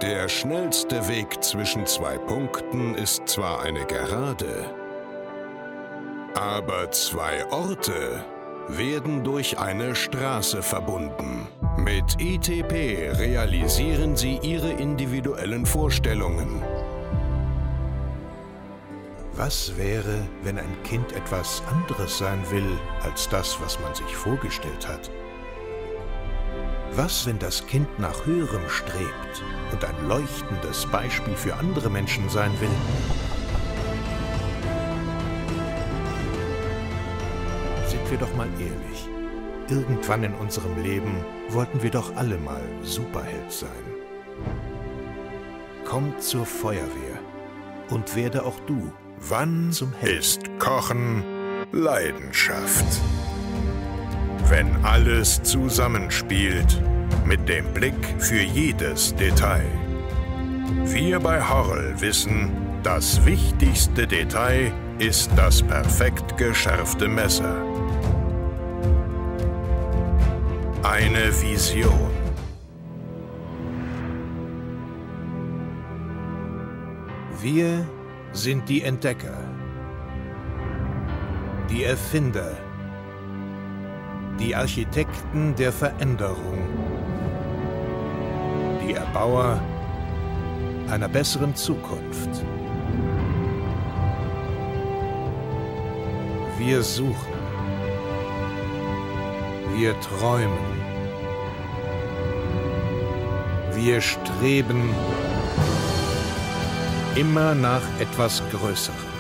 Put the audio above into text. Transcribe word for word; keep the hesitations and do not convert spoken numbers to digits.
Der schnellste Weg zwischen zwei Punkten ist zwar eine Gerade, aber zwei Orte werden durch eine Straße verbunden. Mit I T P realisieren Sie Ihre individuellen Vorstellungen. Was wäre, wenn ein Kind etwas anderes sein will, als das, was man sich vorgestellt hat? Was, wenn das Kind nach Höherem strebt und ein leuchtendes Beispiel für andere Menschen sein will? Sind wir doch mal ehrlich. Irgendwann in unserem Leben wollten wir doch alle mal Superheld sein. Komm zur Feuerwehr und werde auch du Wann zum Held. ist Kochen Leidenschaft? Wenn alles zusammenspielt, mit dem Blick für jedes Detail. Wir bei Horrell wissen, das wichtigste Detail ist das perfekt geschärfte Messer. Eine Vision. Wir sind die Entdecker, die Erfinder, die Architekten der Veränderung, die Erbauer einer besseren Zukunft. Wir suchen, wir träumen, wir streben immer nach etwas Größerem.